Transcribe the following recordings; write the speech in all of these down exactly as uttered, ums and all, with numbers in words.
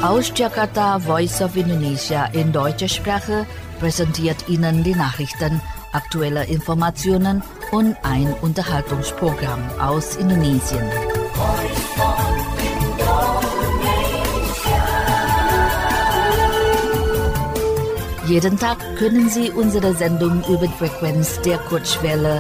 Aus Jakarta, Voice of Indonesia in deutscher Sprache präsentiert Ihnen die Nachrichten, aktuelle Informationen und ein Unterhaltungsprogramm aus Indonesien. Jeden Tag können Sie unsere Sendung über die Frequenz der Kurzwelle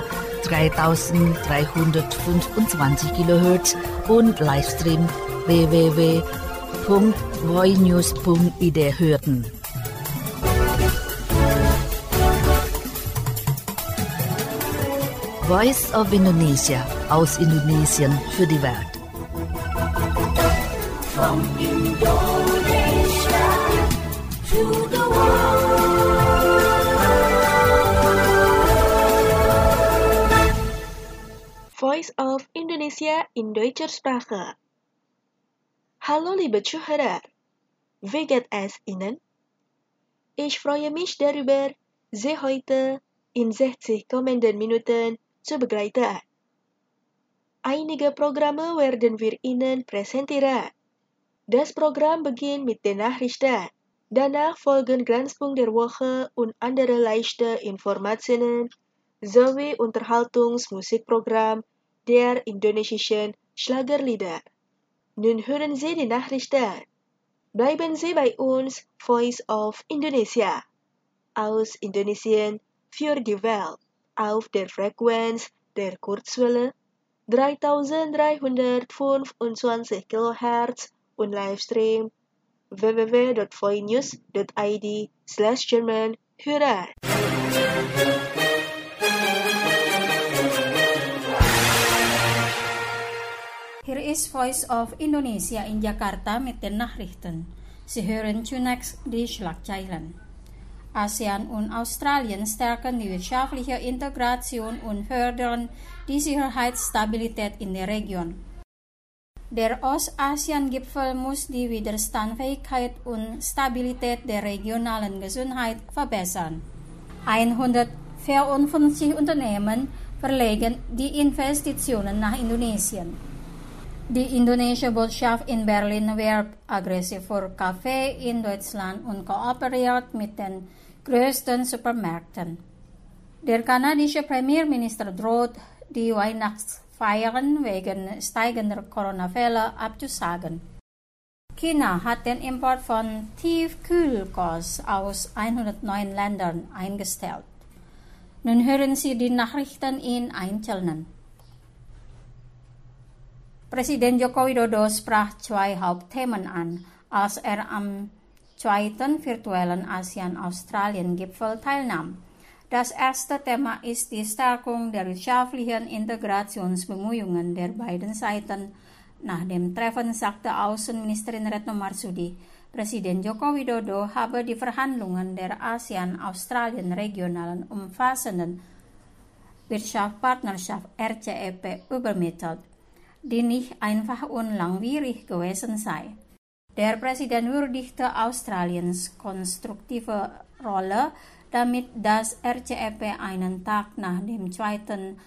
dreitausenddreihundertfünfundzwanzig Kilohertz und Livestream w w w punkt voinews punkt i d hören. Voice of Indonesia aus Indonesien für die Welt. From Indonesia to the world. Voice of Indonesia in deutscher Sprache. Hallo liebe Zuhörer, wie geht es Ihnen? Ich freue mich darüber, Sie heute in sechzig kommenden Minuten zu begleiten. Einige Programme werden wir Ihnen präsentieren. Das Programm beginnt mit den Nachrichten. Danach folgen Glanzpunkt der Woche und andere leichte Informationen sowie Unterhaltungsmusikprogramm der indonesischen Schlagerlieder. Nun hören Sie die Nachrichten. Bleiben Sie bei uns, Voice of Indonesia. Aus Indonesien für die Welt auf der Frequenz der Kurzwelle dreitausenddreihundertfünfundzwanzig Kilohertz und Livestream w w w punkt voinews punkt i d slash German hören. Hier ist Voice of Indonesia in Jakarta mit den Nachrichten. Sie hören zunächst die Schlagzeilen. ASEAN und Australien stärken die wirtschaftliche Integration und fördern die Sicherheitsstabilität in der Region. Der Ost-ASEAN-Gipfel muss die Widerstandsfähigkeit und Stabilität der regionalen Gesundheit verbessern. hundertvierundfünfzig Unternehmen verlegen die Investitionen nach Indonesien. Die indonesische Botschaft in Berlin wirbt aggressiv für Kaffee in Deutschland und kooperiert mit den größten Supermärkten. Der kanadische Premierminister droht, die Weihnachtsfeiern wegen steigender Corona-Fälle abzusagen. China hat den Import von Tiefkühlkost aus hundertneun Ländern eingestellt. Nun hören Sie die Nachrichten in Einzelnen. Presiden Joko Widodo sprach zwei Hauptthemen an, als er am zweiten virtuellen ASEAN-Australien-Gipfel teilnahm. Das erste Thema ist die Stärkung der wirtschaftlichen Integrationsbemühungen der beiden Seiten. Nach dem Treffen sagte Außenministerin Retno Marsudi, Presiden Joko Widodo habe die Verhandlungen der ASEAN-Australien-regionalen umfassenden Wirtschaftspartnerschaft R C E P übermittelt, die nicht einfach und langwierig gewesen sei. Der Präsident würdigte Australiens konstruktive Rolle, damit das R C E P einen Tag nach dem zweiten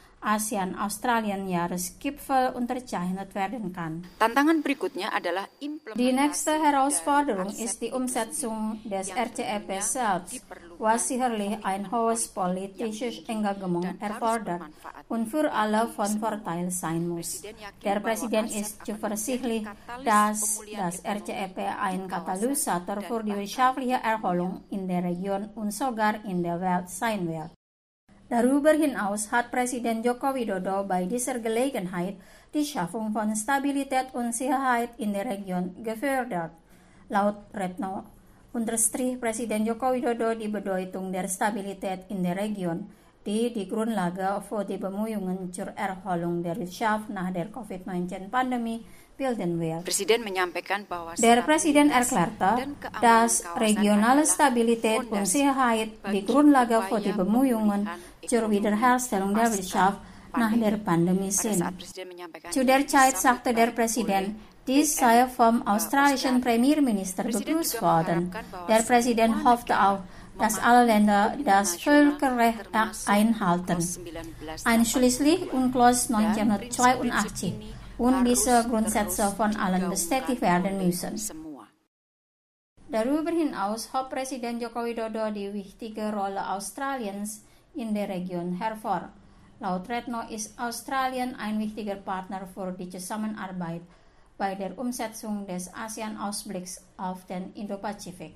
ASEAN-Australien-Jahresgipfel unterzeichnet werden kann. Tantangan berikutnya adalah implementasi. Die nächste Herausforderung ist die Umsetzung des R C E P selbst, was sicherlich ein hohes politisches Engagement erfordert und für alle von Vorteil sein muss. Der Präsident ist zuversichtlich, dass das R C E P ein Katalysator für die wirtschaftliche Erholung in der Region und sogar in der Welt sein wird. Darüber hinaus hat Presiden Joko Widodo bei dieser Gelegenheit die Schaffung von Stabilität und Sicherheit in der Region gefördert. Laut Retno unterstrich Presiden Joko Widodo die Bedeutung der Stabilität in der Region, die die Grundlage für die Bemühungen zur Erholung der Wirtschaft nach der Covid neunzehn-Pandemie bilden wird. Presiden menyampaikan bahwa Der Präsident erklärte, dass regionale Stabilität und Sicherheit die Grundlage für die Bemühungen zur Wiederherstellung der Wirtschaft nach der Pandemie sind. Zu der Zeit sagte der Präsident, dies sei vom australischen Premierminister begrüßt worden. Der Präsident hoffte auch, dass alle Länder das Völkerrecht einhalten, einschließlich UNCLOS neunzehnhundertzweiundachtzig, und diese Grundsätze von allen bestätigt werden müssen. Darüber hinaus hat Präsident Joko Widodo die wichtige Rolle Australiens in der Region hervor. Laut Retno ist Australien ein wichtiger Partner für die Zusammenarbeit bei der Umsetzung des ASEAN-Ausblicks auf den Indo-Pazifik.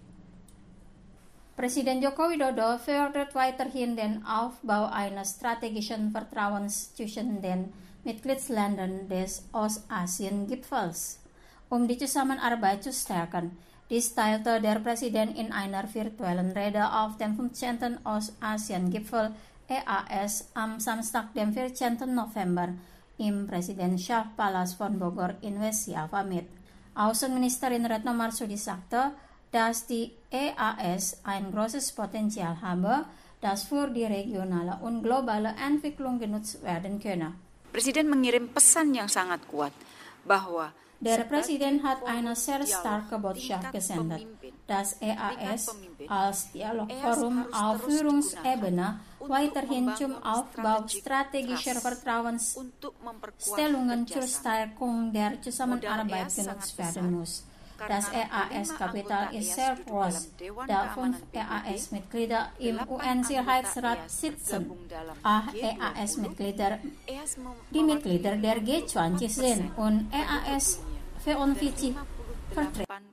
Präsident Joko Widodo fördert weiterhin den Aufbau eines strategischen Vertrauens zwischen den Mitgliedsländern des Ostasien-Gipfels, um die Zusammenarbeit zu stärken. Dies teilte der Präsident in einer virtuellen Rede auf dem fünfzehnten Ostasien-Gipfel E A S am Samstag, dem vierzehnten November, im Präsidentschaftspalast von Bogor in Westjava mit. Außenministerin Retno Marsudi sagte, dass die E A S ein großes Potenzial habe, das für die regionale und globale Entwicklung genutzt werden könne. Presiden mengirim pesan yang sangat kuat bahwa Der Präsident hat eine sehr starke Botschaft gesendet, dass E A S als Dialogforum auf Führungsebene weiterhin zum Aufbau strategischer Vertrauensstellungen zur Stärkung der Zusammenarbeit genutzt werden muss. Das E A S-Kapital ist sehr groß, da fünf E A S-Mitglieder im U N-Sicherheitsrat sitzen. Acht E A S-Mitglieder, die Mitglieder der G zwanzig sind und E A S vierundvierzig vertreten.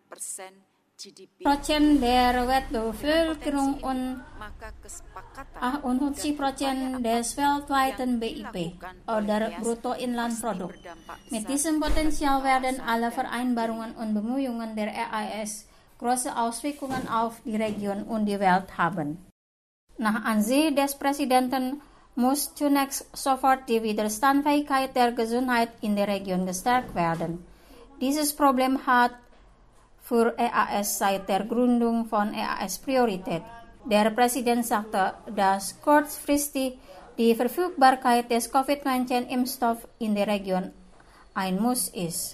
Prozent der Weltbevölkerung und achtundfünfzig Prozent des weltweiten B I P oder Bruttoinlandprodukt. Mit diesem Potenzial werden alle Vereinbarungen und Bemühungen der E A S große Auswirkungen auf die Region und die Welt haben. Nach Ansicht des Präsidenten muss zunächst sofort die Widerstandsfähigkeit der Gesundheit in der Region gestärkt werden. Dieses Problem hat für E A S seit der Gründung von E A S Priorität. Der Präsident sagte, dass kurzfristig die Verfügbarkeit des Covid neunzehn-Impfstoffs in der Region ein Muss ist.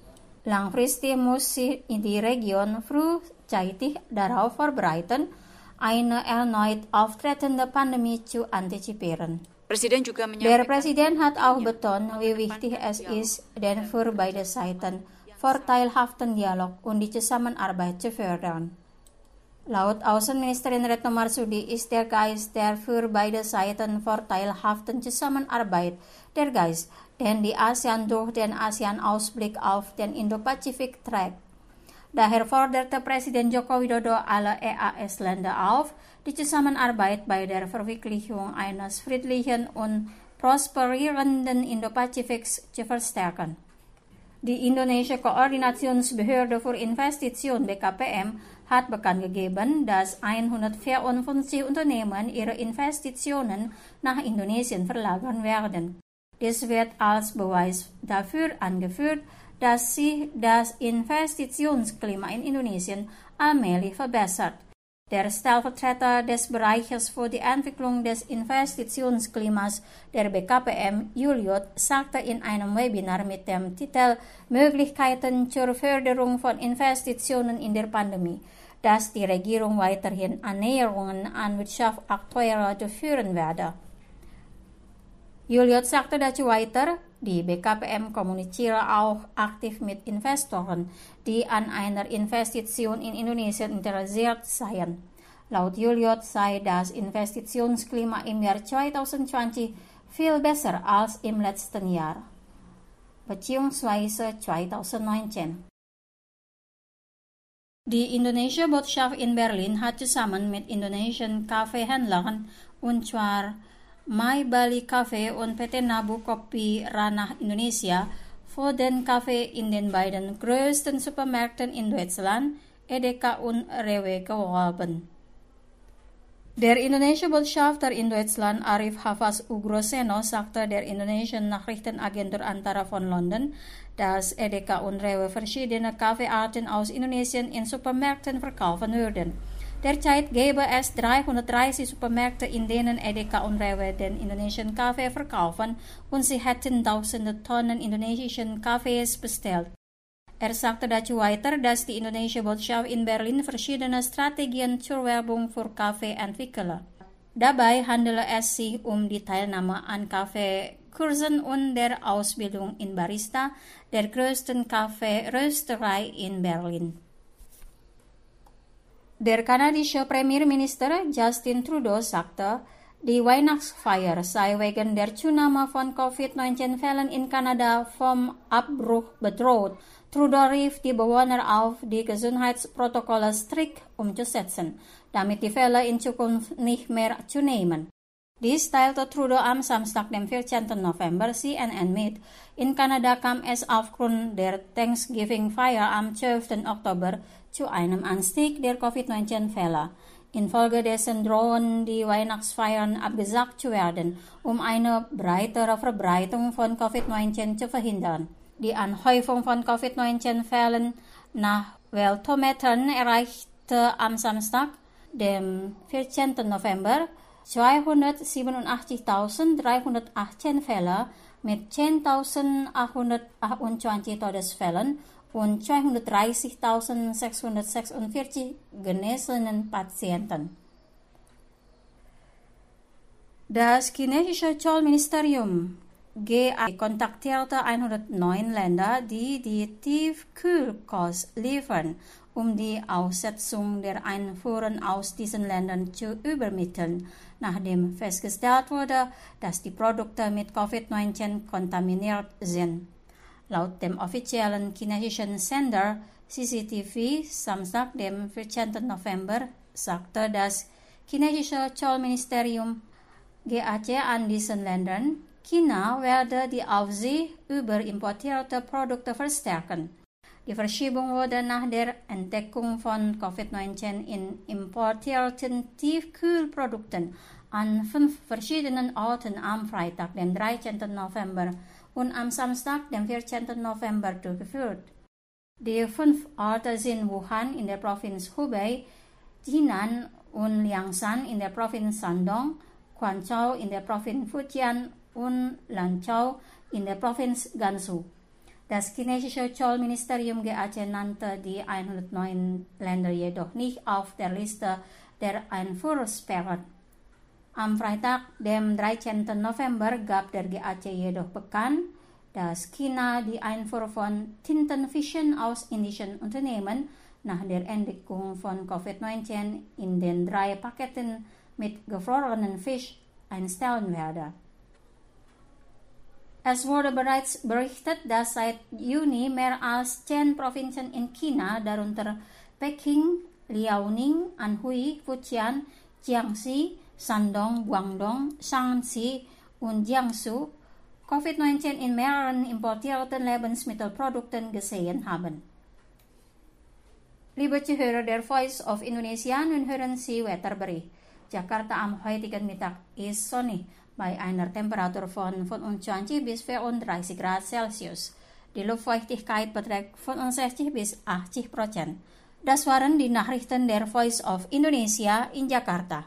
Langfristig muss sich die Region frühzeitig darauf vorbereiten, eine erneut auftretende Pandemie zu antizipieren. Der Präsident hat auch betont, wie wichtig es ist, den für beide Seiten vorteilhaften Dialog und die Zusammenarbeit zu fördern. Laut Außenministerin Retno Marsudi ist der Geist der für beide Seiten vorteilhaften Zusammenarbeit der Geist, den die ASEAN durch den ASEAN-Ausblick auf den Indo-Pazifik trägt. Daher forderte Präsident Joko Widodo alle E A S-Länder auf, die Zusammenarbeit bei der Verwirklichung eines friedlichen und prosperierenden Indo-Pazifiks zu verstärken. Die Indonesische Koordinationsbehörde für Investitionen B K P M hat bekannt gegeben, dass hundertvierundfünfzig Unternehmen ihre Investitionen nach Indonesien verlagern werden. Dies wird als Beweis dafür angeführt, dass sich das Investitionsklima in Indonesien allmählich verbessert. Der Stellvertreter des Bereiches für die Entwicklung des Investitionsklimas der B K P M, Juliot, sagte in einem Webinar mit dem Titel Möglichkeiten zur Förderung von Investitionen in der Pandemie, dass die Regierung weiterhin Annäherungen an Wirtschaftsakteure durchführen werde. Juliot sagte dazu weiter, die B K P M kommuniziere auch aktiv mit Investoren, die an einer Investition in Indonesien interessiert seien. Laut Juliot sei das Investitionsklima im Jahr zwanzig zwanzig viel besser als im letzten Jahr, beziehungsweise zwanzig neunzehn. Die indonesische Botschaft in Berlin hat zusammen mit indonesischen Kaffeehändlern, und zwar My Bali Cafe und P T Nabu Kopi Ranah Indonesia, für den Kaffee in den beiden größten Supermärkten in Deutschland, Edeka und Rewe, geworben. Der indonesische Botschafter in Deutschland, Arif Hafaz Ugroseno, sagte der indonesischen Nachrichtenagentur Antara von London, dass Edeka und Rewe verschiedene Kaffeearten aus Indonesien in Supermärkten verkaufen würden. Derzeit gäbe es dreihundertdreißig Supermärkte, in denen Edeka und Rewe den indonesischen Kaffee verkaufen, und sie hätten tausende Tonnen indonesischen Kaffees bestellt. Er sagte dazu weiter, dass die indonesische Botschaft in Berlin verschiedene Strategien zur Werbung für Kaffee entwickle. Dabei handele es sich um die Teilnahme an Kaffeekursen und der Ausbildung in Barista der größten Kaffeerösterei in Berlin. Der kanadische Premierminister Justin Trudeau sagte, die Weihnachtsfeier sei wegen der Zunahme von Covid neunzehn-Fällen in Kanada vom Abbruch bedroht. Trudeau rief die Bewohner auf, die Gesundheitsprotokolle strikt umzusetzen, damit die Fälle in Zukunft nicht mehr zunehmen. Dies teilte Trudeau am Samstag, dem vierzehnten November, C N N mit. In Kanada kam es aufgrund der Thanksgiving-Feier am zwölften Oktober zu einem Anstieg der Covid neunzehn-Fälle. Infolgedessen drohen die Weihnachtsfeiern abgesagt zu werden, um eine breitere Verbreitung von Covid neunzehn zu verhindern. Die Anhäufung von Covid neunzehn-Fällen nach Weltmetern erreichte am Samstag, dem vierzehnten November, zweihundertsiebenundachtzigtausenddreihundertachtzehn Fälle mit zehntausendachthundertachtundzwanzig Todesfällen und zweihundertdreißigtausendsechshundertsechsundvierzig genesenen Patienten. Das chinesische Zollministerium G A kontaktierte hundertneun Länder, die die Tiefkühlkost liefern, um die Aussetzung der Einfuhren aus diesen Ländern zu übermitteln, nachdem festgestellt wurde, dass die Produkte mit Covid neunzehn kontaminiert sind. Laut dem offiziellen chinesischen Sender C C T V Samstag, dem vierzehnten November, sagte das chinesische Zollministerium G A C an diesen Ländern, China werde die Aufsicht über importierte Produkte verstärken. Die Verschiebung wurde nach der Entdeckung von Covid neunzehn in importierten Tiefkühlprodukten an fünf verschiedenen Orten am Freitag, dem dreizehnten November, und am Samstag, dem vierzehnten November, durchgeführt. Die fünf Orte sind Wuhan in der Provinz Hubei, Jinan und Liangshan in der Provinz Shandong, Quanzhou in der Provinz Fujian und Lanzhou in der Provinz Gansu. Das chinesische Zollministerium G A C nannte die hundertneun Länder jedoch nicht auf der Liste der Einfuhrsperren. Am Freitag, dem dreizehnten November, gab der G A C jedoch bekannt, dass China die Einfuhr von Tintenfischen aus indischen Unternehmen nach der Entdeckung von Covid neunzehn in den drei Paketen mit gefrorenen Fisch einstellen werde. Es wurde bereits berichtet, dass seit Juni mehr als zehn Provinzen in China, darunter Peking, Liaoning, Anhui, Fujian, Jiangxi, Shandong, Guangdong, Shaanxi und Jiangsu, Covid neunzehn in mehreren importierten Lebensmittelprodukten gesehen haben. Liebe Zuhörer der Voice of Indonesia, nun hören Sie Wetterbericht. Jakarta am heutigen Mittag ist sonnig bei einer Temperatur von fünfundzwanzig bis vierunddreißig Grad Celsius. Die Luftfeuchtigkeit beträgt fünfundsechzig bis achtzig Prozent. Das waren die Nachrichten der Voice of Indonesia in Jakarta.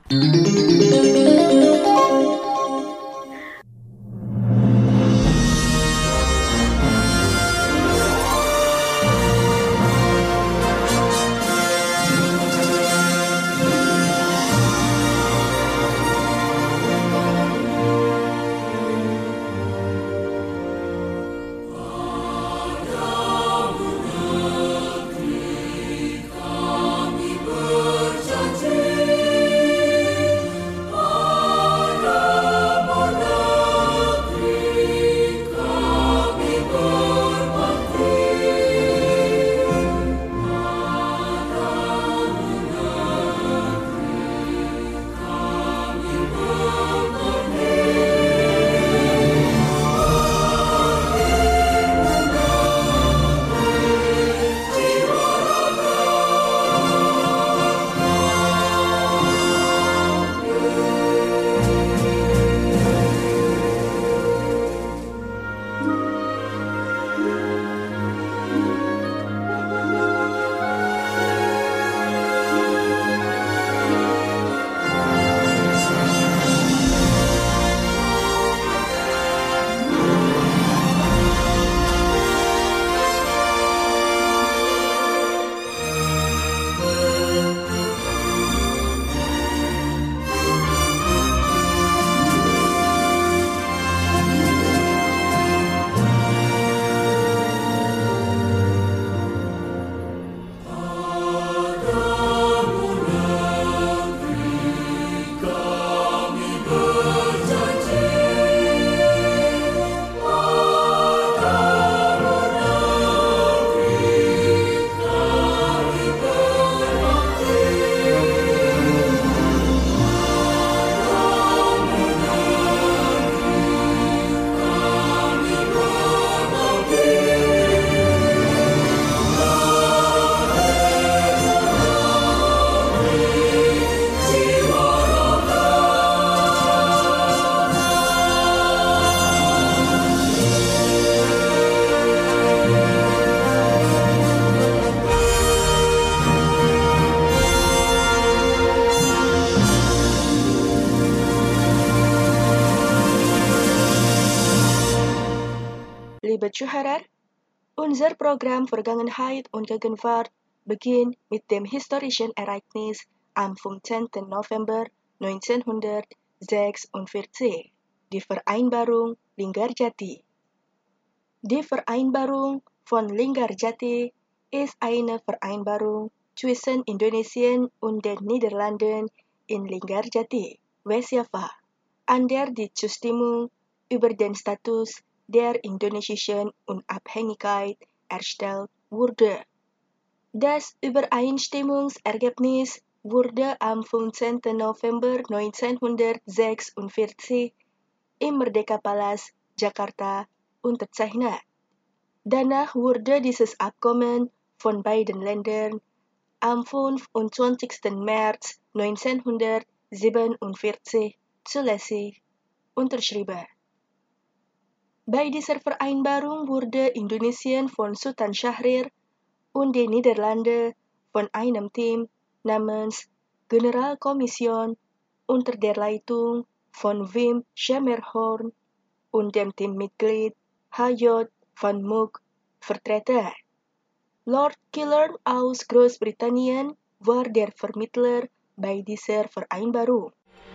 Zuhörer, unser Programm Vergangenheit und Gegenwart beginnt mit dem historischen Ereignis am fünfzehnten November neunzehnhundertsechsundvierzig, die Vereinbarung Linggarjati. Die Vereinbarung von Linggarjati ist eine Vereinbarung zwischen Indonesien und den Niederlanden in Linggarjati, Westjava, an der die Zustimmung über den Status der indonesischen Unabhängigkeit erstellt wurde. Das Übereinstimmungsergebnis wurde am fünfzehnten November neunzehnhundertsechsundvierzig im Merdeka-Palast, Jakarta, unterzeichnet. Danach wurde dieses Abkommen von beiden Ländern am fünfundzwanzigsten März neunzehnhundertsiebenundvierzig zulässig unterschrieben. Bei dieser Vereinbarung wurde Indonesien von Sultan Syahrir und die Niederlande von einem Team namens Generalkommission unter der Leitung von Wim Schemerhorn und dem Teammitglied H J van Mook vertreten. Lord Killern aus Großbritannien war der Vermittler bei dieser Vereinbarung.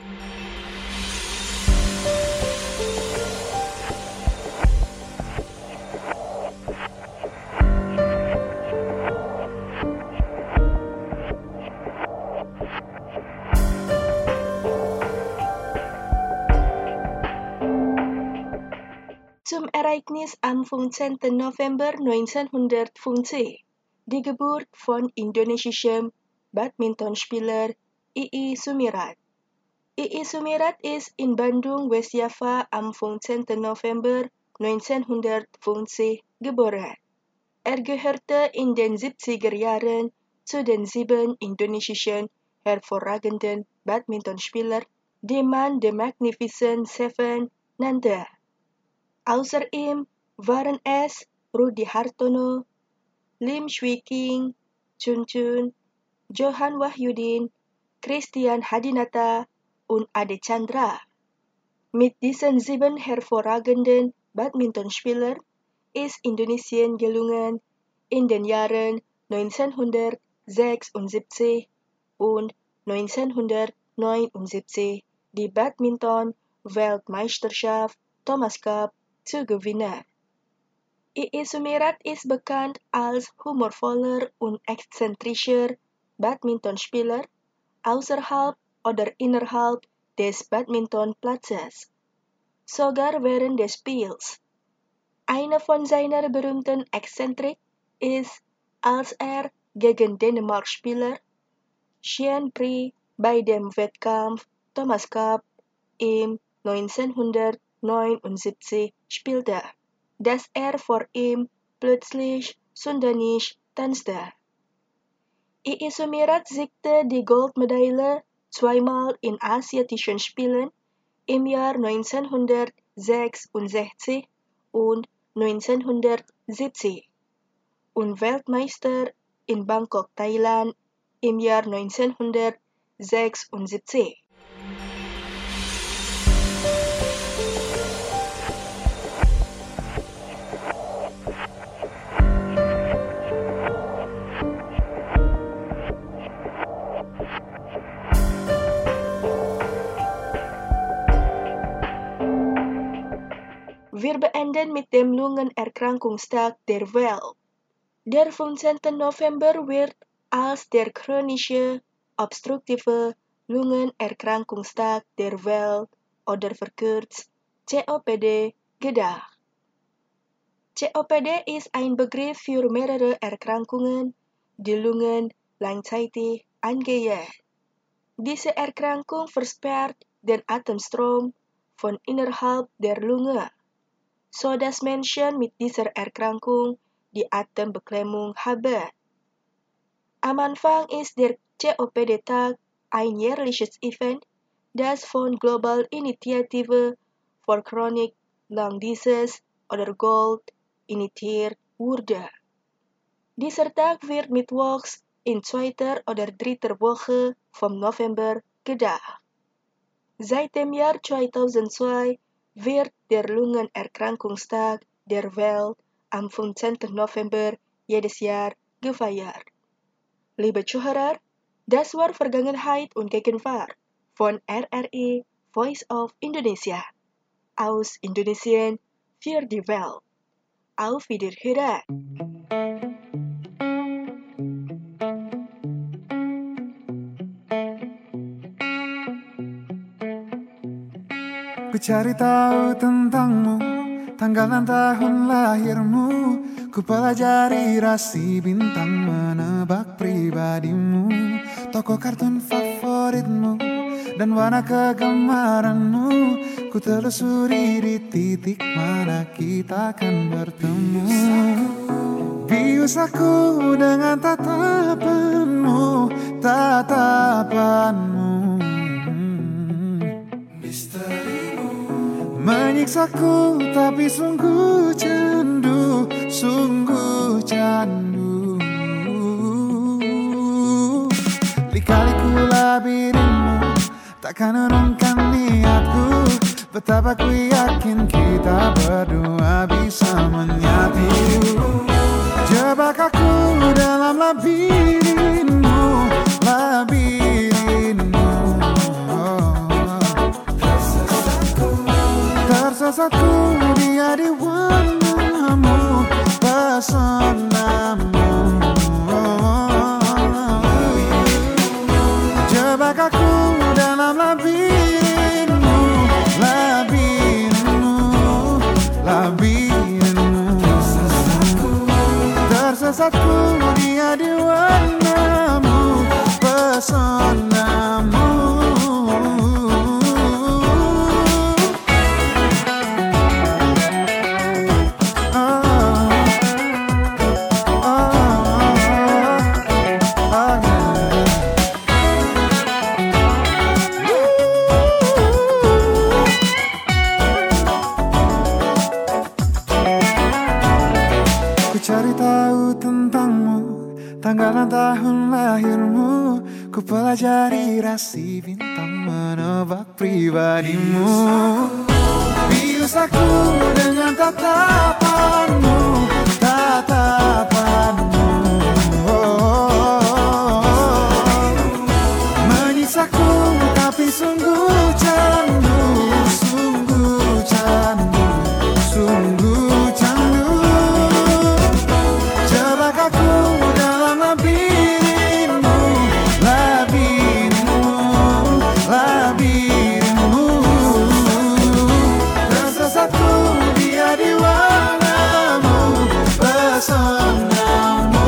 Zum Ereignis am fünfzehnten November neunzehnhundertfünfzig, die Geburt von indonesischem Badmintonspieler I I Sumirat. I I Sumirat ist in Bandung, Westjava am fünfzehnten November neunzehnhundertfünfzig geboren. Er gehörte in den siebziger Jahren zu den sieben indonesischen hervorragenden Badmintonspielern, die man The Magnificent Seven nannte. Außer ihm waren es Rudi Hartono, Lim Swee King, Chun Chun, Johan Wahyudin, Christian Hadinata und Ade Chandra. Mit diesen sieben hervorragenden Badmintonspielern ist Indonesien gelungen, in den Jahren neunzehnhundertsechsundsiebzig und neunzehnhundertneunundsiebzig die Badminton-Weltmeisterschaft Thomas Cup zu gewinnen. I I Sumirat ist bekannt als humorvoller und exzentrischer Badmintonspieler außerhalb oder innerhalb des Badmintonplatzes, sogar während des Spiels. Eine von seiner berühmten Exzentrik ist, als er gegen Dänemark-Spieler Chien Pri bei dem Wettkampf Thomas Cup im neunzehnhundertneunundsiebzig spielte, dass er vor ihm plötzlich Sundanisch tanzte. I I Sumirat siegte die Goldmedaille zweimal in Asiatischen Spielen im Jahr neunzehnhundertsechsundsechzig und neunzehnhundertsiebzig und Weltmeister in Bangkok, Thailand im Jahr neunzehnhundertsechsundsiebzig. Wir beenden mit dem Lungenerkrankungstag der Welt. Der fünfzehnten November wird als der chronische obstruktive Lungenerkrankungstag der Welt oder verkürzt C O P D gedacht. C O P D ist ein Begriff für mehrere Erkrankungen, die Lungen langzeitig angehen. Diese Erkrankung versperrt den Atemstrom von innerhalb der Lunge, so dass Menschen mit dieser Erkrankung die Atembeklemmung haben. Am Anfang ist der C O P D-Tag ein jährliches Event, das von Global Initiative for Chronic Lung Disease oder GOLD initiiert wurde. Dieser Tag wird mittwochs in zweiter oder dritter Woche vom November gedacht. Seit dem Jahr zweitausendzwei wird der Lungenerkrankungstag der Welt am fünfzehnten November jedes Jahr gefeiert. Liebe Zuhörer, das war Vergangenheit und Gegenwart von R R I Voice of Indonesia aus Indonesien für die Welt. Auf Wiederhören. Ku cari tahu tentangmu, tanggal dan tahun lahirmu. Ku pelajari rasi bintang, menebak pribadimu, tokoh kartun favoritmu, dan warna kegemaranmu. Ku telusuri di titik mana kita akan bertemu. Bius aku dengan tatapanmu, tatapanmu. Menyiksaku tapi sungguh candu, sungguh candu. Lika-liku labirinmu takkan urungkan niatku. Betapa ku yakin kita berdua bisa menyatu. Jebak aku dalam labirinmu, labirinmu. Tersesatku dia di warnamu, pesonamu. Jebak aku dalam labirinmu, labirinmu, labirinmu. Tersesatku dia di warnamu, pesonamu. Cari tahu tentangmu, tanggal dan tahun lahirmu. Ku pelajari rasi bintang, menebak pribadimu. Bius aku dengan tatapanmu, tatapanmu. Menyiksaku tapi sungguh candu, sungguh candu, sungguh candu. Aku dalam labirinmu, labirinmu, labirinmu. Tersesatku dia di warnamu, pesonamu.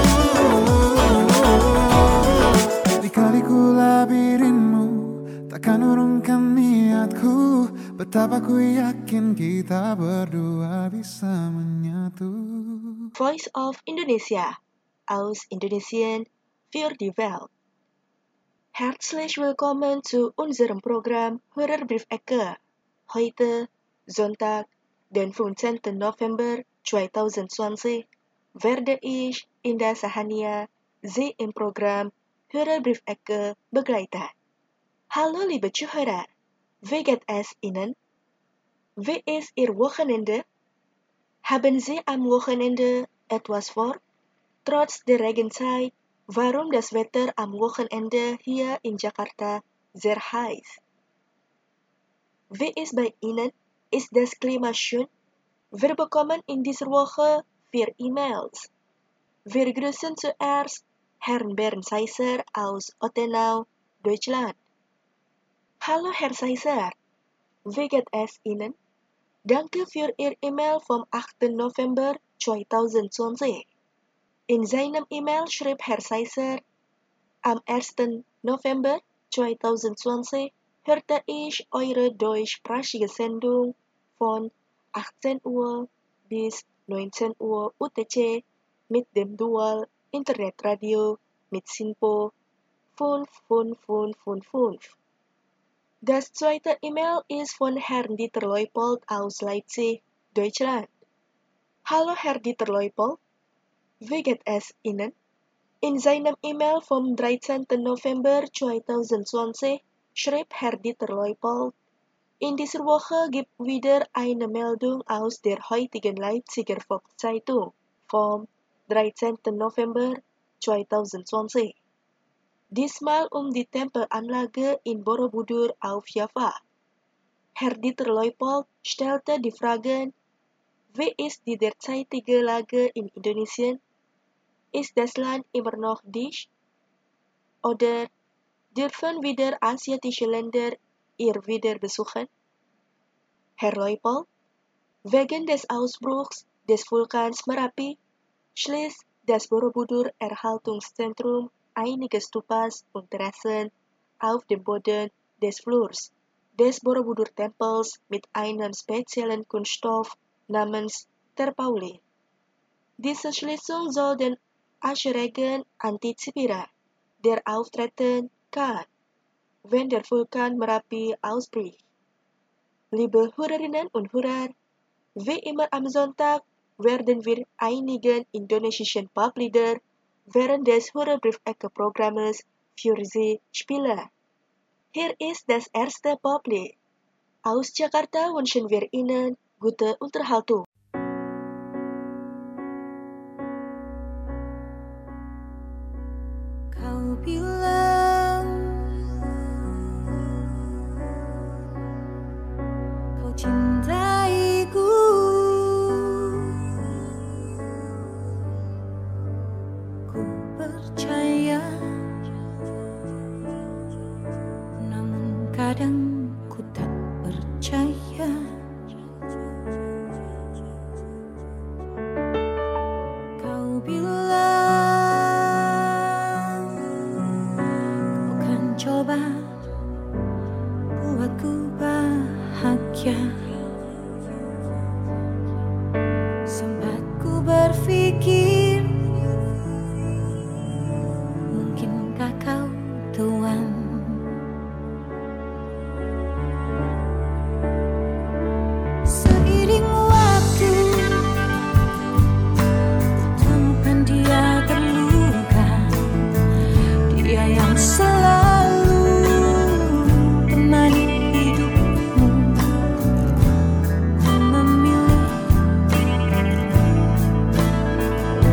Lika-liku labirinmu takkan urungkan niatku. Betapa ku yakin kita berdua bisa menyatu. Voice of Indonesia aus Indonesien für die Welt. Herzlich willkommen zu unserem Programm Hörerbriefecke. Heute, Sonntag, den fünfzehnten November zweitausendzwanzig, werde ich, Indah Sahania, Sie im Programm Hörerbriefecke begleiten. Hallo liebe Zuhörer, wie geht es Ihnen? Wie ist Ihr Wochenende? Haben Sie am Wochenende etwas vor? Trotz der Regenzeit, warum das Wetter am Wochenende hier in Jakarta sehr heiß? Wie ist bei Ihnen? Ist das Klima schön? Wir bekommen in dieser Woche vier E-Mails. Wir grüßen zuerst Herrn Bernd Seisser aus Ottenau, Deutschland. Hallo Herr Seisser, wie geht es Ihnen? Danke für Ihr E-Mail vom achten November zweitausendzwanzig. In seinem E-Mail schrieb Herr Seisser, am ersten November zweitausendzwanzig hörte ich eure deutschsprachige Sendung von achtzehn Uhr bis neunzehn Uhr U T C mit dem Dual Internetradio mit Sinpo fünf fünf fünf fünf fünf. Das zweite E-Mail ist von Herrn Dieter Leupold aus Leipzig, Deutschland. Hallo Herr Dieter Leupold, wie geht es Ihnen? In seinem E-Mail vom dreizehnten November zweitausendzwanzig schrieb Herr Dieter Leupold, In dieser Woche gibt wieder eine Meldung aus der heutigen Leipziger Volkszeitung vom dreizehnten November zweitausendzwanzig. Diesmal um die Tempelanlage in Borobudur auf Java. Herr Dieter Leupold stellte die Fragen: Wie ist die derzeitige Lage in Indonesien? Ist das Land immer noch dicht? Oder dürfen wieder asiatische Länder ihr wieder besuchen? Herr Leupold, wegen des Ausbruchs des Vulkans Merapi schließt das Borobudur Erhaltungszentrum einige Stupas und Terrassen auf dem Boden des Flurs des Borobudur-Tempels mit einem speziellen Kunststoff namens Terpaulin. Diese Schließung soll den Ascheregen antizipieren, der auftreten kann, wenn der Vulkan Merapi ausbricht. Liebe Hörerinnen und Hörer, wie immer am Sonntag werden wir einigen indonesischen Poplieder während des Hörerbriefecke-Programmes für Sie spielen. Hier ist das erste Poplied. Aus Jakarta wünschen wir Ihnen gute Unterhaltung. Kau bilang kau cintaiku, ku percaya, namun kadang ku tak percaya. Kau bilang kau kan coba buatku bahagia. Sempat ku berpikir, mungkinkah kau tuan? Seiring waktu, temukan dia terluka, dia yang selalu menemani hidupmu, memilih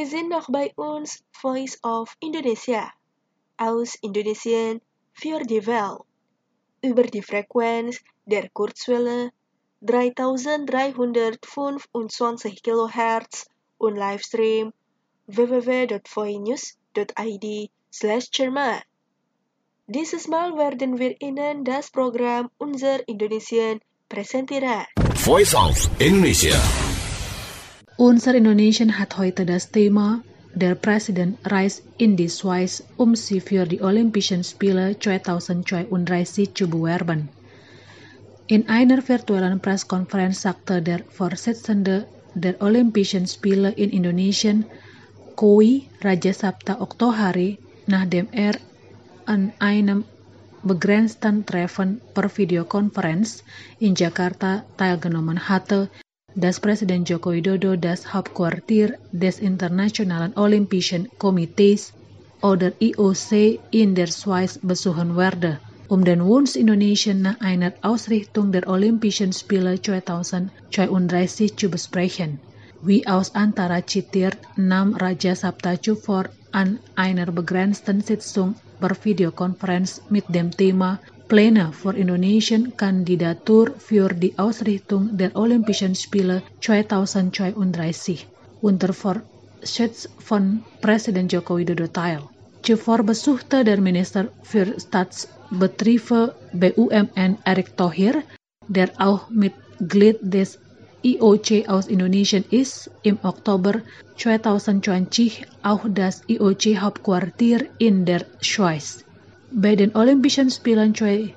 Sie sind noch bei uns, Voice of Indonesia, aus Indonesien für die Welt, über die Frequenz der Kurzwelle dreitausenddreihundertfünfundzwanzig Kilohertz und Livestream w w w dot voinews dot i d slash German. Dieses Mal werden wir Ihnen das Programm Unser Indonesien präsentieren. Voice of Indonesia. Unser Indonesien hat heute das Thema Der Präsident reist in die Schweiz, um sich für die Olympischen Spiele zweitausendzweiunddreißig zu bewerben. In einer virtuellen Pressekonferenz sagte der Vorsitzende der Olympischen Spiele in Indonesien, Koi Rajasapta Oktohari, nachdem er an einem begrenzten Treffen per Videokonferenz in Jakarta teilgenommen hatte, dass Präsident Joko Widodo das Hauptquartier des Internationalen Olympischen Komitees oder I O C in der Schweiz besuchen werde, um den Wunsch Indonesiens nach einer Ausrichtung der Olympischen Spiele zweitausendzweiunddreißig zu besprechen. Wie aus Antara zitiert, nahm Rajasapta zuvor an einer begrenzten Sitzung per Videokonferenz mit dem Thema Pläne für Indonesien Kandidatur für die Ausrichtung der Olympischen Spiele zweitausendzweiunddreißig unter Vorsitz von Präsident Joko Widodo teil. Zuvor besuchte der Minister für Staatsbetriebe B U M N Erick Thohir, der auch Mitglied des I O C aus Indonesien ist, im Oktober zweitausendzwanzig auch das I O C-Hauptquartier in der Schweiz. Bei den Olympischen Spielen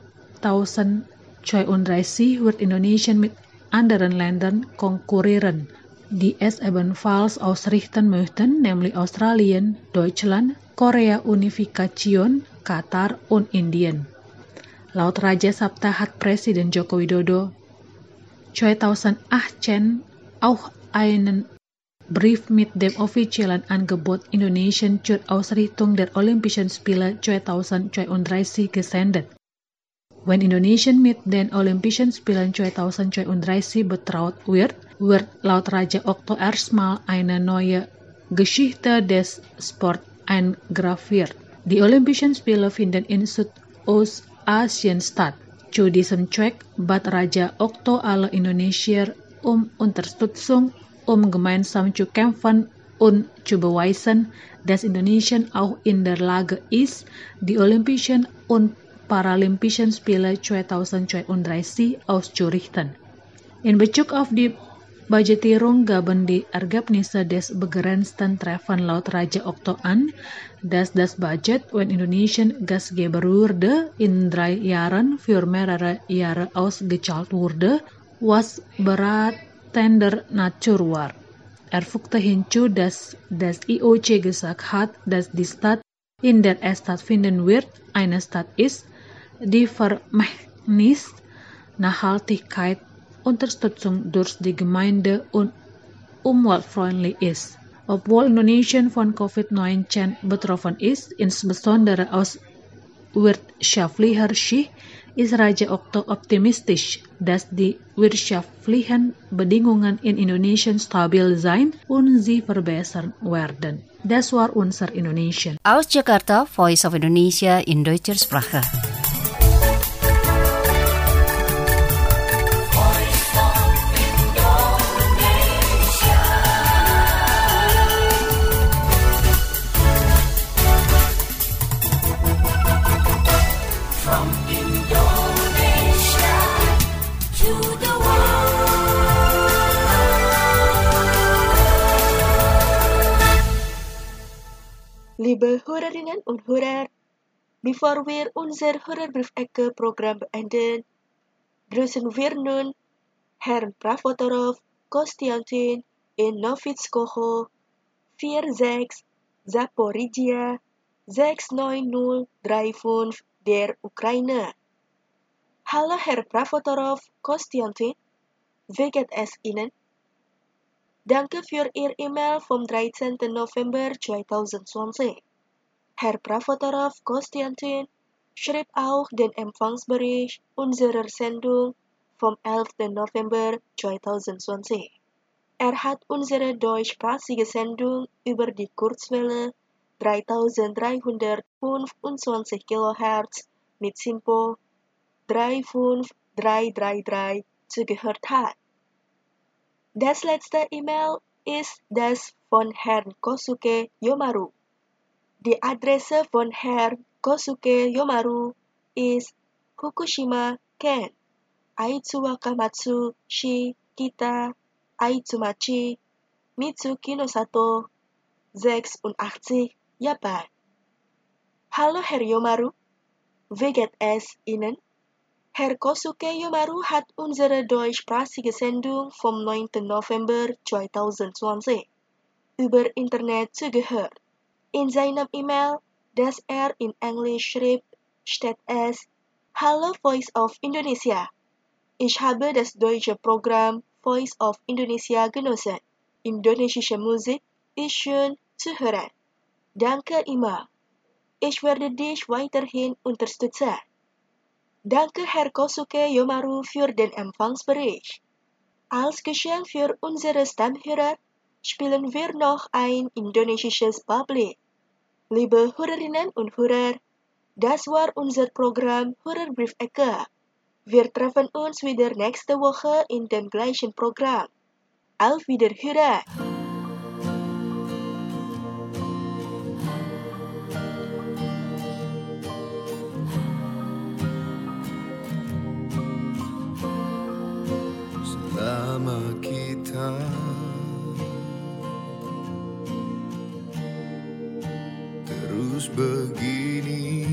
zweitausendzweiunddreißig wird Indonesien mit anderen Ländern konkurrieren, die es ebenfalls ausrichten möchten, nämlich Australien, Deutschland, Korea Unifikation, Katar und Indien. Laut Rajasapta hat Präsident Joko Widodo zweitausendachtzehn auch einen Brief mit dem offiziellen Angebot Indonesien zur Ausrichtung der Olympischen Spiele zweitausendzweiunddreißig gesendet. Wenn Indonesien mit den Olympischen Spielen zweitausendzweiunddreißig betraut wird, wird laut Raja Okto erstmal eine neue Geschichte des Sports eingraviert. Die Olympischen Spiele finden in Südostasien statt. Zu diesem Zweck bat Raja Okto alle Indonesier um Unterstützung, um gemeinsam zu kämpfen und zu beweisen, dass Indonesien auch in der Lage ist, die Olympischen und Paralympischen Spiele zweitausendzweiunddreißig auszurichten. In Bezug auf die Budgetierung gaben die Ergebnisse des begrenzten Treffen laut Raja Okto an, dass das Budget, wenn Indonesien Gastgeber wurde, in drei Jahren für mehrere Jahre ausgezahlt wurde, was beratender Natur war. Er fügte hinzu, dass das I O C gesagt hat, dass die Stadt, in der es stattfinden wird, eine Stadt ist, die vermächtnis Nachhaltigkeit, Unterstützung durch die Gemeinde und umweltfreundlich ist. Obwohl Indonesien von Covid neunzehn betroffen ist, insbesondere aus wirtschaftlicher Sicht, ist Raja Okto optimistisch, dass die wirtschaftlichen Bedingungen in Indonesien stabil sein und sie verbessern werden. Das war unser Indonesien. Aus Jakarta, Voice of Indonesia in deutscher Sprache. Liebe Hörerinnen und Hörer, bevor wir unser Hörerbriefecke-Programm beenden, grüßen wir nun Herrn Prafotorov Konstantin in Novitskoho vier sechs Zaporizhia sechs neun null drei fünf der Ukraine. Hallo Herr Prafotorov Konstantin, wie geht es Ihnen? Danke für Ihr E-Mail vom dreizehnten November zweitausendzwanzig. Herr Prafotorov Konstantin schrieb auch den Empfangsbericht unserer Sendung vom elften November zweitausendzwanzig. Er hat unsere deutschsprachige Sendung über die Kurzwelle dreitausenddreihundertfünfundzwanzig Kilohertz mit Simpo drei fünf drei drei drei zugehört hat. Das letzte E-Mail ist das von Herrn Kosuke Yomaru. Die Adresse von Herrn Kosuke Yomaru ist Fukushima, Ken, Aizu Wakamatsu, Shi, Kita, Aitsumachi, Mitsuki no Sato, sechsundachtzig, Japan. Hallo Herr Yomaru, wie geht es Ihnen? Herr Kosuke Yomaru hat unsere deutschsprachige Sendung vom neunten November zweitausendzwanzig über Internet zugehört. In seinem E-Mail, das er in Englisch schrieb, steht es: Hallo Voice of Indonesia. Ich habe das deutsche Programm Voice of Indonesia genossen. Indonesische Musik ist schön zu hören. Danke immer. Ich werde dich weiterhin unterstützen. Danke Herr Kosuke Yomaru für den Empfangsbericht. Als Geschenk für unsere Stammhörer spielen wir noch ein indonesisches Publik. Liebe Hörerinnen und Hörer, das war unser Programm Hörerbriefecke. Wir treffen uns wieder nächste Woche in dem gleichen Programm. Auf Wiederhören! Selama kita terus begini,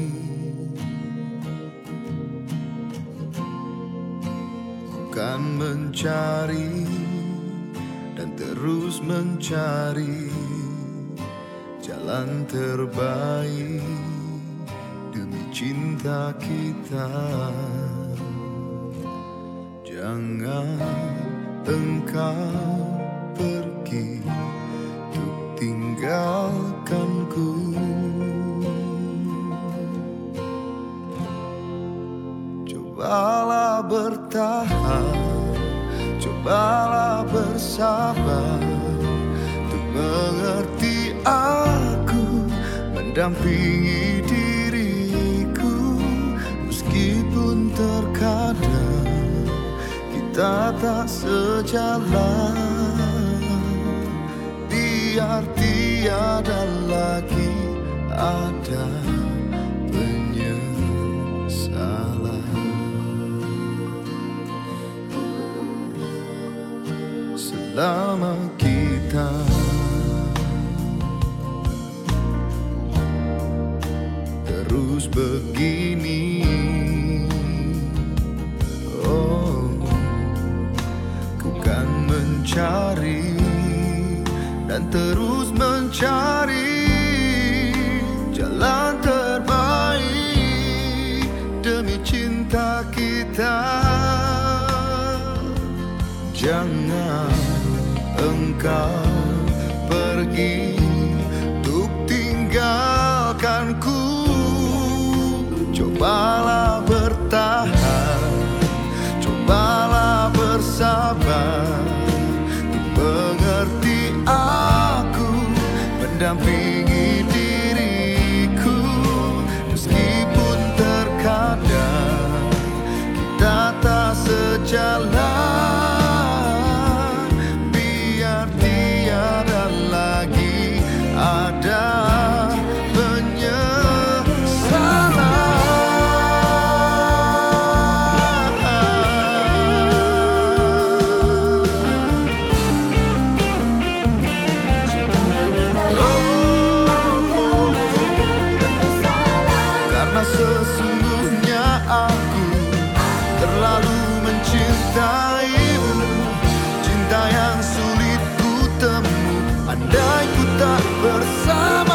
bukan mencari dan terus mencari jalan terbaik demi cinta kita. Jangan engkau pergi untuk tinggalkanku. Cobalah bertahan, cobalah bersabar untuk mengerti aku, mendampingi diriku, meskipun terkadang kita tak sejalan. Biar tiada lagi ada penyesalan. Selama kita terus begini, oh, ku kan mencari dan terus mencari jalan terbaik demi cinta kita. Jangan engkau pergi untuk tinggalkanku. Cobalah bertahan, cobalah bersabar untuk mengerti aku, mendampingi diriku, meskipun terkadang kita tak sejalan. Biar tiada lagi ada cinta yang sulit ku temu. Andai ku tak bersama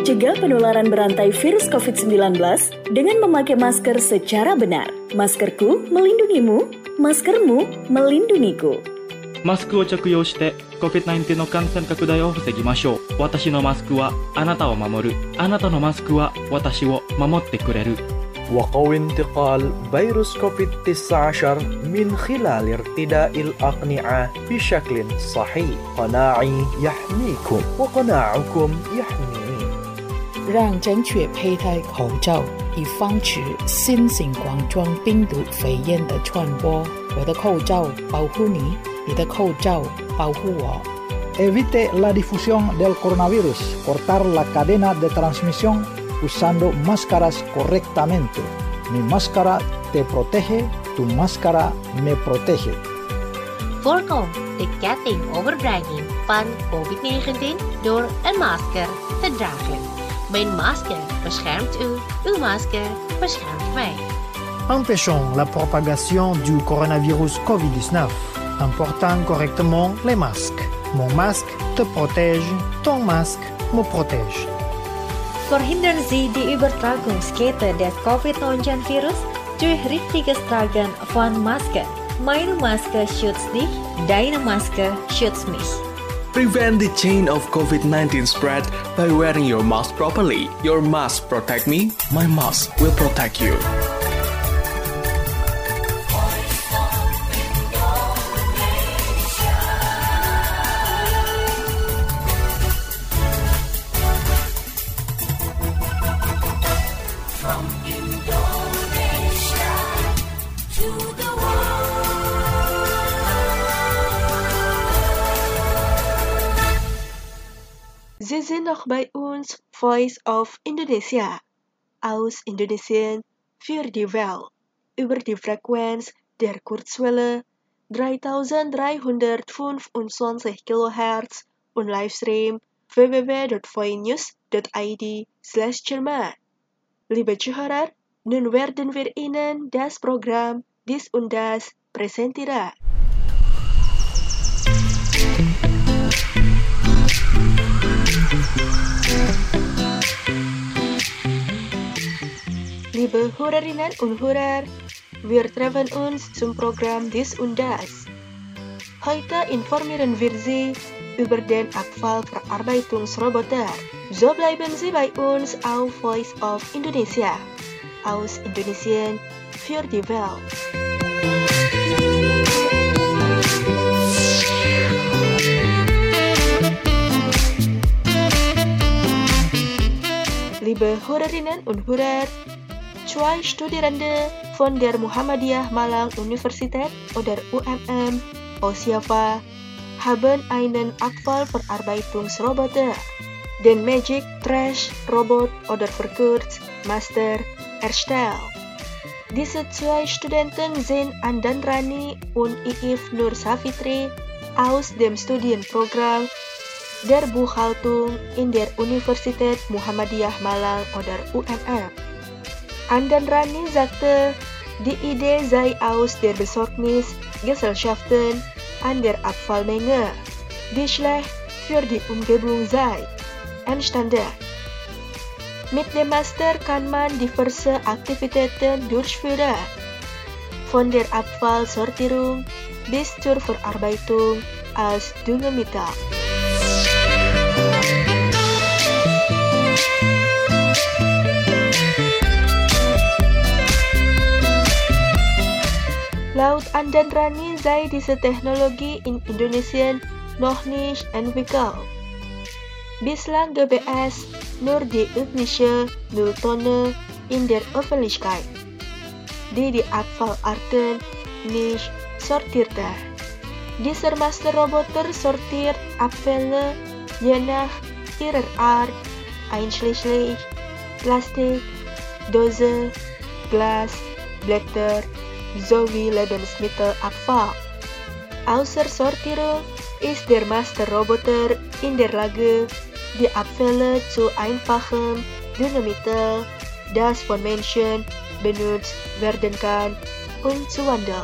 Cegah penularan berantai virus covid sembilan belas dengan memakai masker secara benar. Maskerku melindungimu, maskermu melindungiku. マスクを着用して コビッドナインティーン の感染拡大を防ぎましょう。私のマスクはあなたを守る。あなたのマスクは私を守ってくれる。 وقوي انتقال فيروس كوفيد تسعة عشر من خلال ارتداء الأقنعة بشكل صحيح. قناعي يحميكم وقناعكم يحميني. 让正确佩戴口罩，以防止新型冠状病毒肺炎的传播。我的口罩保护你，你的口罩保护我。 Evite la difusión del coronavirus. Cortar la cadena de transmisión usando máscaras correctamente. Mi máscara te protege, tu máscara me protege. Voorkom de ketting overdraging van covid negentien door een masker te dragen. Mijn masker beschermt u, uw masker beschermt mij. Empêchons la propagation du coronavirus covid dix-neuf en portant correctement les masques. Mon masque te protège, ton masque me protège. Verhindern Sie die Übertragungskette des covid neunzehn Virus durch richtiges Tragen von Maske. Meine Maske schützt dich, deine Maske schützt mich. Prevent the chain of covid nineteen spread by wearing your mask properly. Your mask protect me, my mask will protect you. Sie sind noch bei uns, Voice of Indonesia, aus Indonesien für die Welt, über die Frequenz der Kurzwelle dreitausenddreihundertfünfundzwanzig Kilohertz und Livestream w w w punkt voinews punkt i d slash Jerman. Liebe Zuhörer, nun werden wir Ihnen das Programm Dies und Das präsentieren. Liebe Hörerinnen und Hörer, wir treffen uns zum Programm Dies und Das. Heute informieren wir Sie über den Abfallverarbeitungsroboter. So bleiben Sie bei uns auf Voice of Indonesia, aus Indonesien für die Welt. Liebe Hörerinnen und Hörer, zwei Studierende von der Muhammadiyah Malang Universität oder U M M aus Java haben einen Abfallverarbeitungsroboter, den Magic Trash Robot oder verkürzt Master, erstellt. Diese zwei Studenten sind Andan Rani und Iif Nur Safitri aus dem Studienprogramm der Buchhaltung in der Universität Muhammadiyah Malang oder U M M. Andan Rani sagte, die Idee sei aus der Besorgnis Gesellschaften an der Abfallmenge, die schlecht für die Umgebung sei, entstanden. Mit dem Master kann man diverse Aktivitäten durchführen, von der Abfallsortierung bis zur Verarbeitung als Düngemittel. Laut Andan Rani sei diese Technologie in Indonesien noch nicht entwickelt. Bislang gab es nur die übliche Mülltonne in der Öffentlichkeit, die die Abfallarten nicht sortierte. Dieser Masterroboter sortiert Abfälle je nach ihrer Art, einschließlich Plastik, Dose, Glas, Blätter sowie Lebensmittelabfall. Außer Sortierung ist der Masterroboter in der Lage, die Abfälle zu einfachem Düngemittel, das von Menschen benutzt werden kann, umzuwandeln.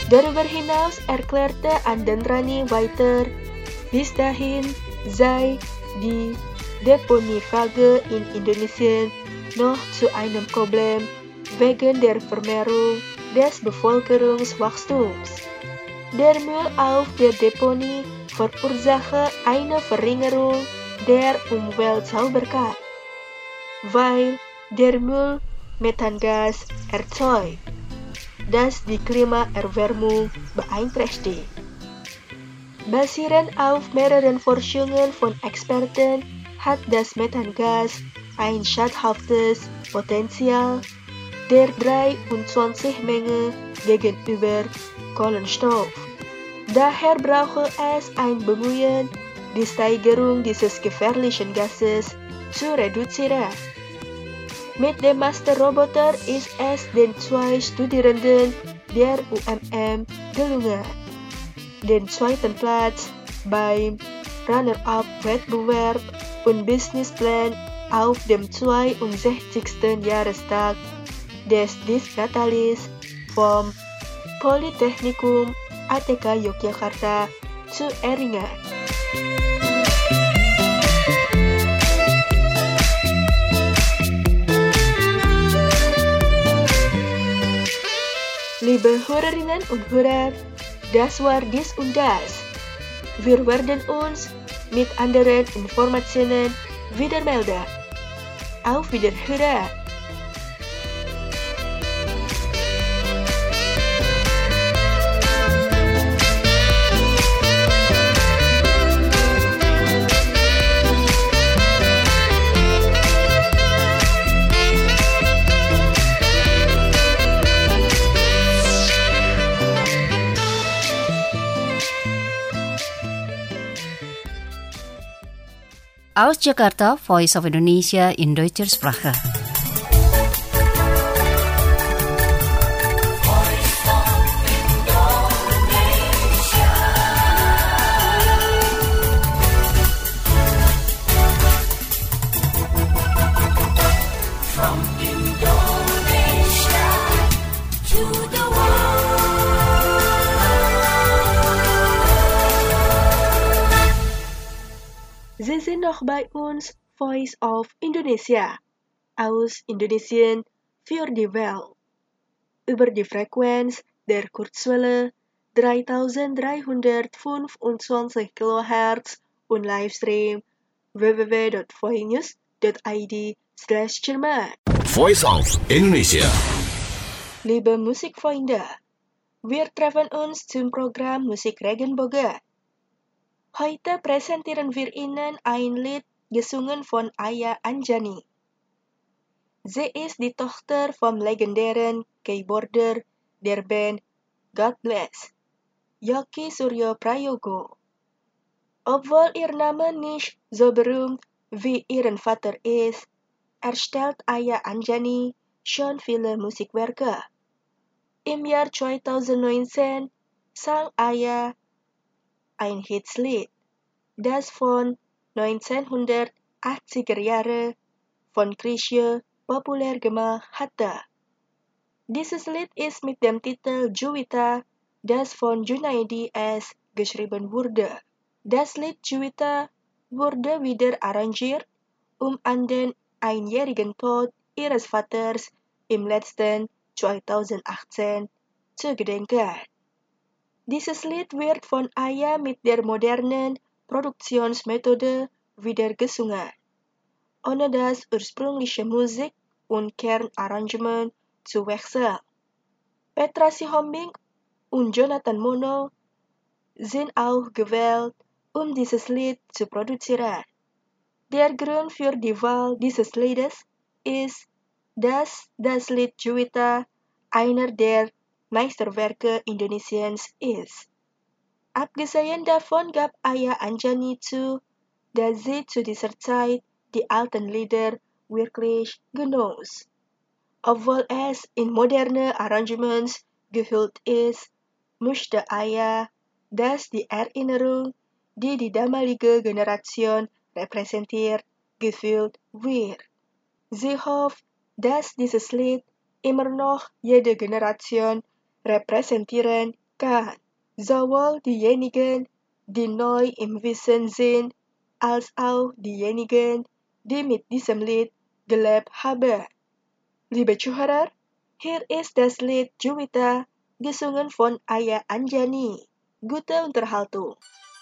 Darüber hinaus erklärte Andendrani weiter, bis dahin sei die Deponiefrage in Indonesien noch zu einem Problem wegen der Vermehrung des Bevölkerungswachstums. Der Müll auf der Deponie verursache eine Verringerung der Umweltsauberkeit, weil der Müll Methangas erzeugt, das die Klimaerwärmung beeinträchtigt. Basierend auf mehreren Forschungen von Experten hat das Methangas ein schadhaftes Potenzial der dreiundzwanzig Menge gegenüber Kohlenstoff. Daher brauche es ein Bemühen, die Steigerung dieses gefährlichen Gases zu reduzieren. Mit dem Masterroboter ist es den zwei Studierenden der U M M gelungen, den zweiten Platz beim Runner-up-Wettbewerb und Businessplan auf dem zweiundsechzigsten Jahrestag des Dies Natalis vom Polytechnikum A T K Yogyakarta zu erringen. Liebe Hörerinnen und Hörer, das war dies und das. Wir werden uns mit anderen Informationen wieder melden. Auf Wiederhören! Aus Jakarta, Voice of Indonesia in deutscher Sprache. From Indonesia to the Sie sind noch bei uns, Voice of Indonesia, aus Indonesien für die Welt, über die Frequenz der Kurzwelle dreitausenddreihundertfünfundzwanzig Kilohertz und Livestream w w w dot voinews dot i d slash Jerman. Voice of Indonesia. Liebe Musikfreunde, wir treffen uns zum Programm Musik Regenbogen. Heute präsentieren wir Ihnen ein Lied gesungen von Aya Anjani. Sie ist die Tochter vom legendären Keyboarder der Band God Bless, Yoki Suryo Prayogo. Obwohl ihr Name nicht so berühmt wie ihren Vater ist, erstellt Aya Anjani schon viele Musikwerke. Im Jahr zweitausendneunzehn sang Aya ein Hitslied, das von neunzehnhundertachtziger Jahre von Chrisye populär gemacht hatte. Dieses Lied ist mit dem Titel Juwita, das von Junaidi S. geschrieben wurde. Das Lied Juwita wurde wieder arrangiert, um an den einjährigen Tod ihres Vaters im letzten zweitausendachtzehn zu gedenken. Dieses Lied wird von Aya mit der modernen Produktionsmethode wieder gesungen, ohne das ursprüngliche Musik- und Kernarrangement zu wechseln. Petra Sihombing und Jonathan Mono sind auch gewählt, um dieses Lied zu produzieren. Der Grund für die Wahl dieses Liedes ist, dass das Lied Juwita einer der Meisterwerke Indonesiens ist. Abgesehen davon gab Aya Anjani zu, dass sie zu dieser Zeit die alten Lieder wirklich genoss. Obwohl es in moderne Arrangements gehüllt ist, möchte Aya, dass die Erinnerung, die die damalige Generation repräsentiert, gefühlt wird. Sie hofft, dass dieses Lied immer noch jede Generation repräsentieren kan sowohl diejenigen, die neu im Wissen sind, als auch diejenigen, die mit diesem Lied gelebt haben. Liebe Zuhörer, hier ist das Lied Juwita, gesungen von Aya Anjani. Gute Unterhaltung.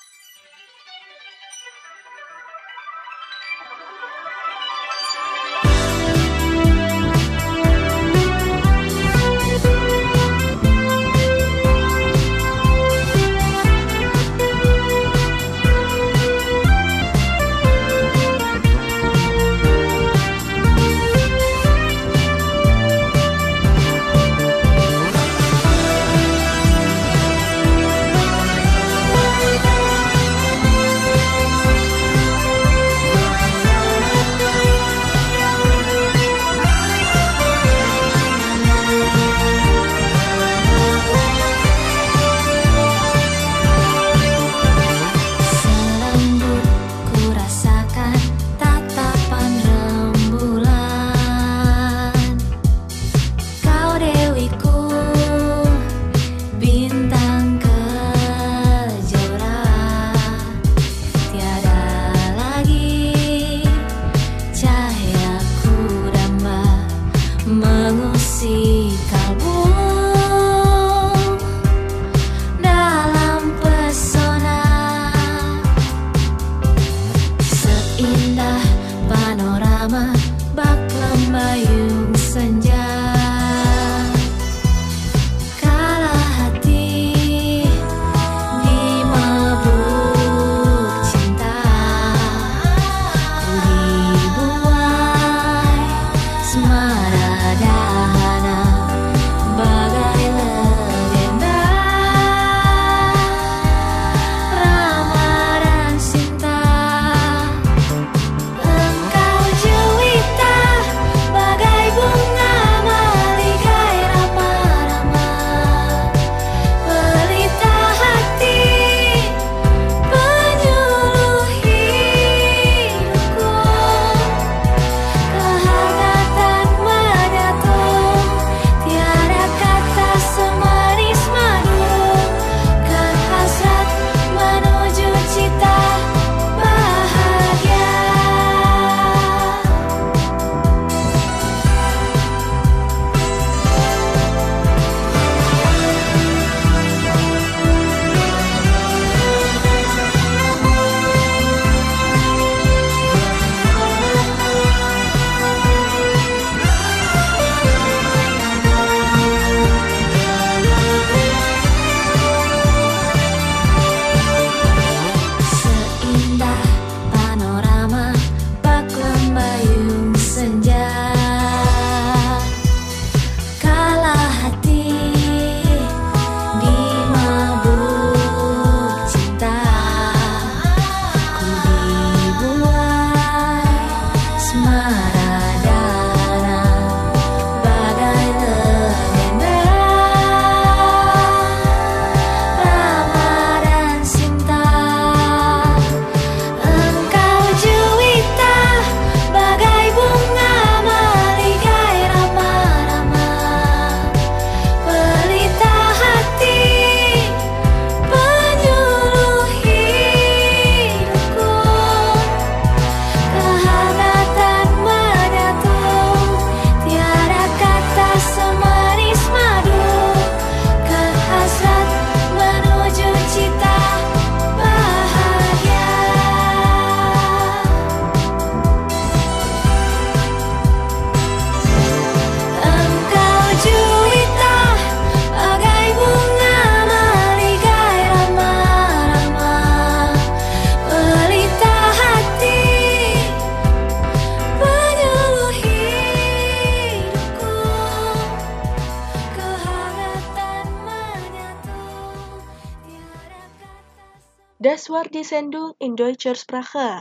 Das war die Sendung in deutscher Sprache.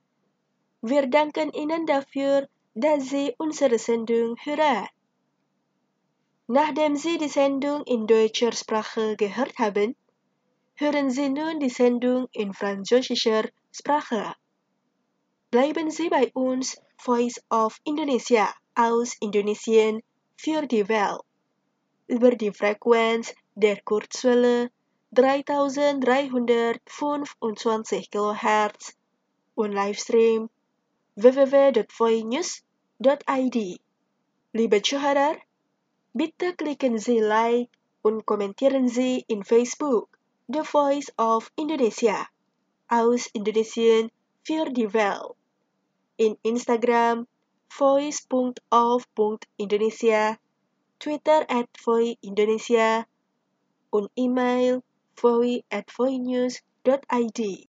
Wir danken Ihnen dafür, dass Sie unsere Sendung hören. Nachdem Sie die Sendung in deutscher Sprache gehört haben, hören Sie nun die Sendung in französischer Sprache. Bleiben Sie bei uns, Voice of Indonesia aus Indonesien für die Welt. über die Frequenz der Kurzwelle dreitausenddreihundertfünfundzwanzig Kilohertz und Livestream w w w dot voinews dot i d. Liebe Zuhörer, bitte klicken Sie Like und kommentieren Sie in Facebook The Voice of Indonesia aus Indonesien für die Welt, in Instagram voice dot of dot indonesia, Twitter at voice indonesia, und E-Mail voice at voinews dot i d.